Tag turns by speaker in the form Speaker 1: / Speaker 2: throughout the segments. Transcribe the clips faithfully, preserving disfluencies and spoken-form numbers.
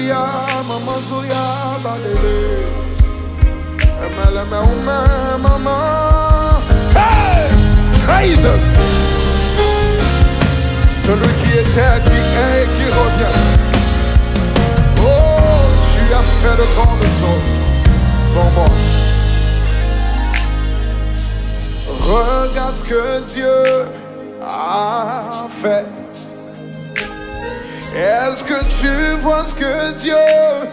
Speaker 1: Zouya, maman Zouya, balele. Maman, maman, maman. Hey! Jesus! Celui qui était, qui est et qui revient. Oh, tu as fait de grandes choses pour moi. Regarde ce que Dieu a fait. Est-ce que tu vois ce que Dieu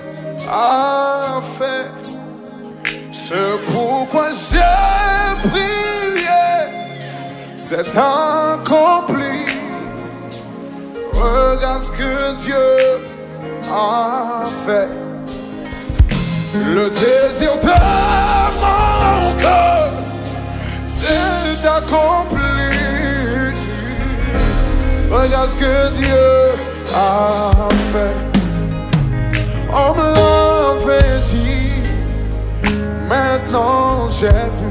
Speaker 1: a fait? C'est pourquoi j'ai prié, c'est accompli. Regarde ce que Dieu a fait. Le désir de mon cœur s'est accompli. Regarde ce que Dieu a fait. On me l'avait dit, maintenant j'ai vu.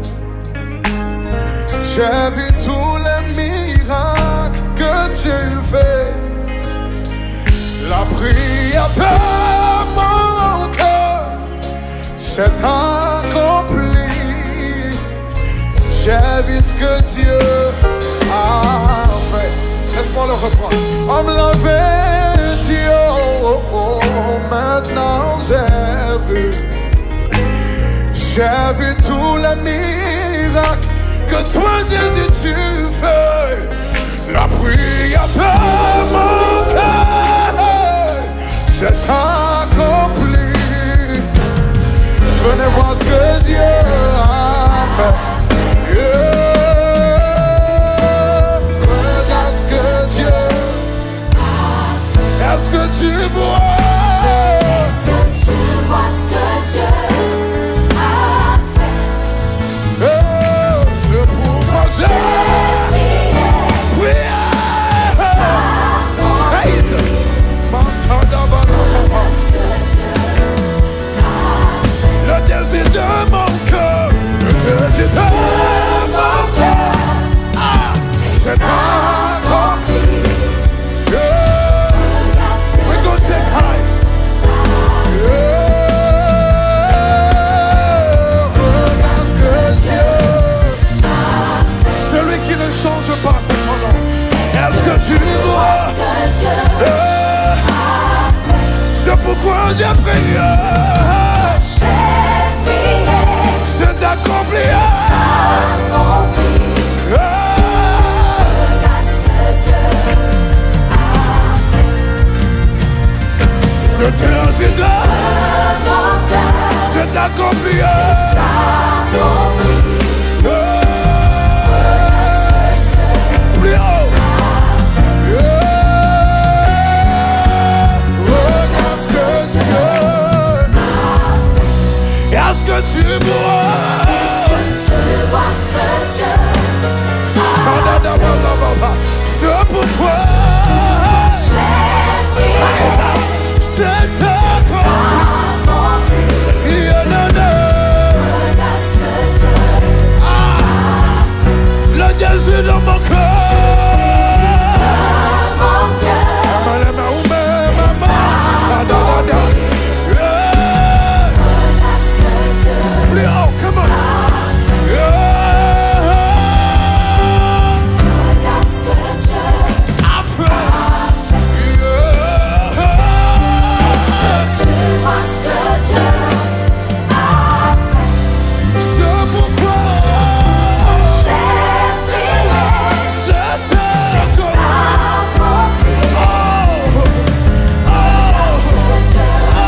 Speaker 1: J'ai vu tous les miracles que tu fais. La prière de mon cœur s'est accomplie. J'ai vu ce que Dieu a fait. Laisse-moi le reprendre. On me l'avait dit, oh, oh, oh, maintenant j'ai vu. J'ai vu tous les miracles que toi, Jésus, tu fais. La prière de mon cœur s'est accomplie. Venez voir ce que Dieu a fait. Yeah. Regarde ce que Dieu a fait. Est-ce que tu vois?
Speaker 2: Est-ce que tu vois ce que Dieu a fait?
Speaker 1: Oh, c'est pourquoi j'ai prié. Jesus. Le désir de mon cœur, le désir de mon cœur, ah, c'est accompli. Yeah. We go take high. Yeah. Regarde ce que Dieu, celui qui ne change pas, c'est ton nom. Est-ce que tu vois? Yeah. C'est pourquoi j'ai prié. C'est accompli. Le désir de mon cœur, c'est accompli. Plus haut. Regarde ce que Dieu. Est-ce que tu vois?
Speaker 2: Est-ce que tu vois ce que Dieu a fait?
Speaker 1: C'est pourquoi
Speaker 2: j'ai prié.
Speaker 1: C'est accompli.
Speaker 2: Regarde ce que Dieu a fait.
Speaker 1: Le désir de mon cœur.
Speaker 2: Mon cœur,
Speaker 1: Maman, maman, plus haut, come on. Yeah.
Speaker 2: regarde ce que Dieu
Speaker 1: I feel. Yeah.
Speaker 2: Est-ce que tu vois ce que Dieu a fait?
Speaker 1: C'est pourquoi
Speaker 2: J'ai prié.
Speaker 1: c'est accompli.
Speaker 2: Accompli.
Speaker 1: Oh, oh,
Speaker 2: Regarde ce que Dieu
Speaker 1: oh.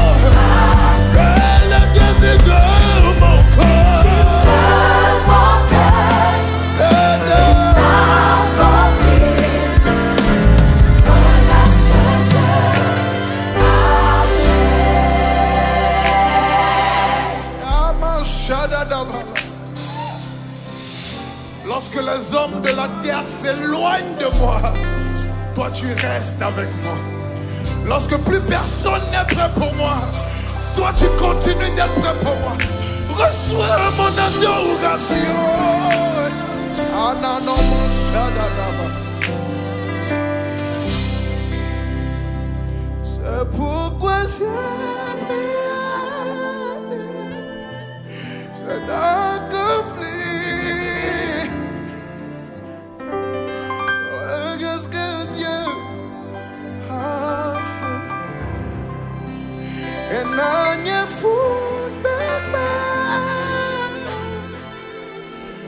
Speaker 1: Le désir de mon cœur.
Speaker 2: de mon cœur
Speaker 1: C'est
Speaker 2: accompli. Regarde ce que Dieu a fait.
Speaker 1: Lorsque les hommes de la terre s'éloignent de moi, toi tu restes avec moi. Lorsque plus personne n'est prêt pour moi, toi tu continues d'être prêt pour moi. Reçois mon adoration. C'est pourquoi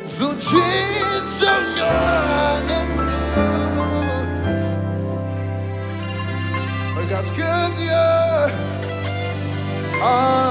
Speaker 1: Regarde ce que Dieu a